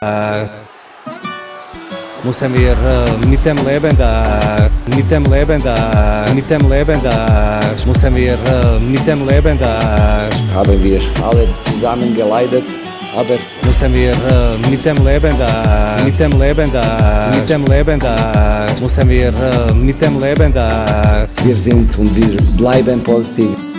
Müssen wir mit dem Leben da, müssen wir mit dem Leben da. Haben wir alle zusammen geleidet, aber Müssen wir mit dem Leben da, müssen wir mit dem Leben da. wir sind und wir bleiben positiv.